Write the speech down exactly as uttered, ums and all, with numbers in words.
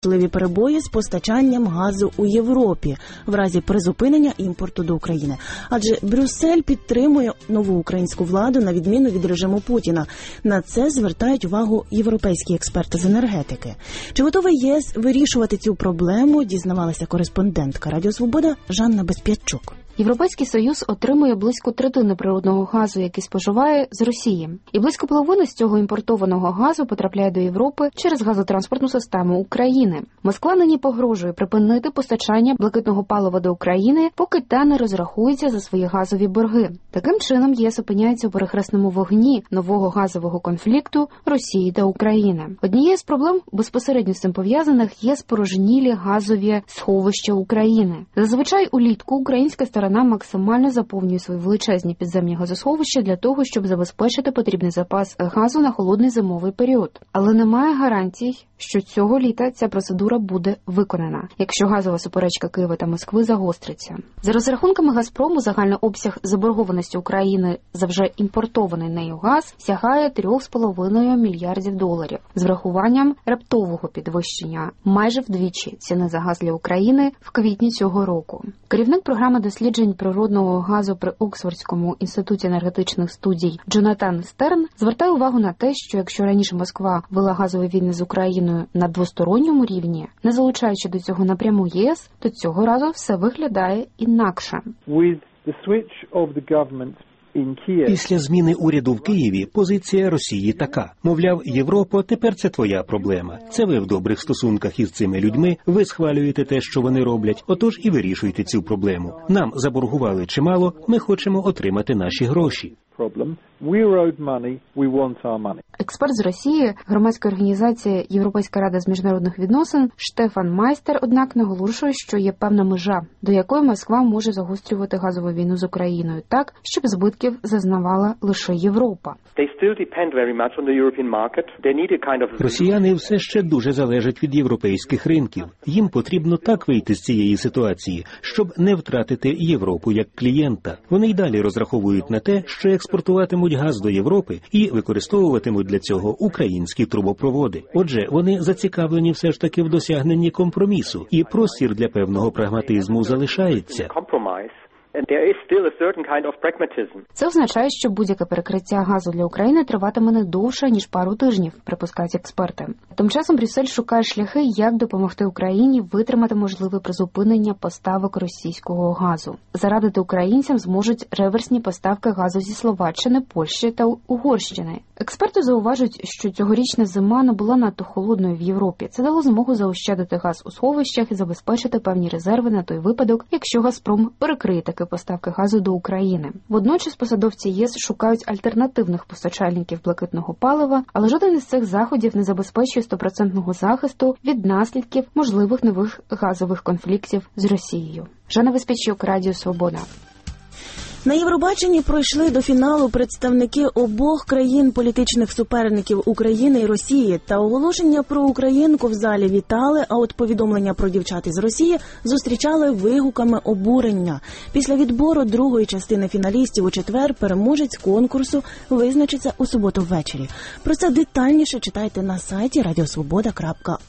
можливі перебої з постачанням газу у Європі в разі призупинення імпорту до України. Адже Брюссель підтримує нову українську владу на відміну від режиму Путіна. На це звертають увагу європейські експерти з енергетики. Чи готовий ЄС вирішувати цю проблему, дізнавалася кореспондентка Радіо Свобода Жанна Безп'ятчук. Європейський Союз отримує близько третини природного газу, який споживає, з Росії. І близько половини з цього імпортованого газу потрапляє до Європи через газотранспортну систему України. Москва нині погрожує припинити постачання блакитного палива до України, поки та не розрахується за свої газові борги. Таким чином, ЄС опиняється у перехресному вогні нового газового конфлікту Росії та України. Однією з проблем, безпосередньо з цим пов'язаних, є спорожнілі газові сховища України. Зазвичай улітку українська сторона максимально заповнює свої величезні підземні газосховища для того, щоб забезпечити потрібний запас газу на холодний зимовий період. Але немає гарантій, що цього літа ця процедура буде виконана, якщо газова суперечка Києва та Москви загостриться. За розрахунками «Газпрому», загальний обсяг заборгованості України за вже імпортований нею газ сягає три з половиною мільярдів доларів, з врахуванням раптового підвищення майже вдвічі ціни за газ для України в квітні цього року. Керівник програми досліджень природного газу при Оксфордському інституті енергетичних студій Джонатан Стерн звертає увагу на те, що якщо раніше Москва вела газові війни з Україною на двосторонньому рівні, не залучаючи до цього напряму ЄС, то цього разу все виглядає інакше. With the switch of the government Після зміни уряду в Києві позиція Росії така. Мовляв, Європа, тепер це твоя проблема. Це ви в добрих стосунках із цими людьми, ви схвалюєте те, що вони роблять, отож і вирішуйте цю проблему. Нам заборгували чимало, ми хочемо отримати наші гроші. Експерт з Росії, громадська організація Європейська рада з міжнародних відносин Штефан Майстер, однак, наголошує, що є певна межа, до якої Москва може загострювати газову війну з Україною так, щоб збитків зазнавала лише Європа. Росіяни все ще дуже залежать від європейських ринків. Їм потрібно так вийти з цієї ситуації, щоб не втратити Європу як клієнта. Вони й далі розраховують на те, що експортуватимуть газ до Європи і використовуватимуть для цього українські трубопроводи. Отже, вони зацікавлені все ж таки в досягненні компромісу, і простір для певного прагматизму залишається. Це означає, що будь-яке перекриття газу для України триватиме не довше, ніж пару тижнів, припускають експерти. Тим часом Брюссель шукає шляхи, як допомогти Україні витримати можливе призупинення поставок російського газу. Зарадити українцям зможуть реверсні поставки газу зі Словаччини, Польщі та Угорщини. Експерти зауважують, що цьогорічна зима не була надто холодною в Європі. Це дало змогу заощадити газ у сховищах і забезпечити певні резерви на той випадок, якщо «Газпром» перекриє таки поставки газу до України. Водночас посадовці ЄС шукають альтернативних постачальників блакитного палива, але жоден із цих заходів не забезпечує стопроцентного захисту від наслідків можливих нових газових конфліктів з Росією. Жанна Безп'ятчук, Радіо Свобода. На Євробаченні пройшли до фіналу представники обох країн політичних суперників України і Росії. Та оголошення про українку в залі вітали, а от повідомлення про дівчат із Росії зустрічали вигуками обурення. Після відбору другої частини фіналістів у четвер переможець конкурсу визначиться у суботу ввечері. Про це детальніше читайте на сайті радіосвобода крапка